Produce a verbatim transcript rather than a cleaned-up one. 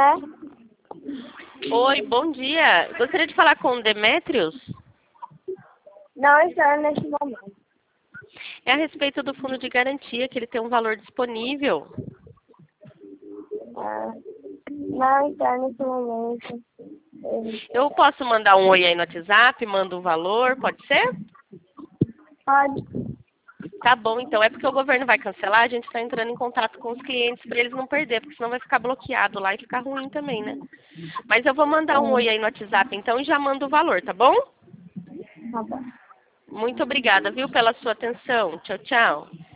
É? Oi, bom dia. Gostaria de falar com o Demétrios? Não está neste momento. É a respeito do fundo de garantia, que ele tem um valor disponível. É. Não está neste momento. Eu posso mandar um oi aí no WhatsApp, mando o valor, pode ser? Pode. Tá bom, então. É porque o governo vai cancelar, a gente está entrando em contato com os clientes para eles não perder, porque senão vai ficar bloqueado lá e ficar ruim também, né? Mas eu vou mandar um oi aí no WhatsApp, então, e já mando o valor, tá bom? Tá bom. Muito obrigada, viu, pela sua atenção. Tchau, tchau.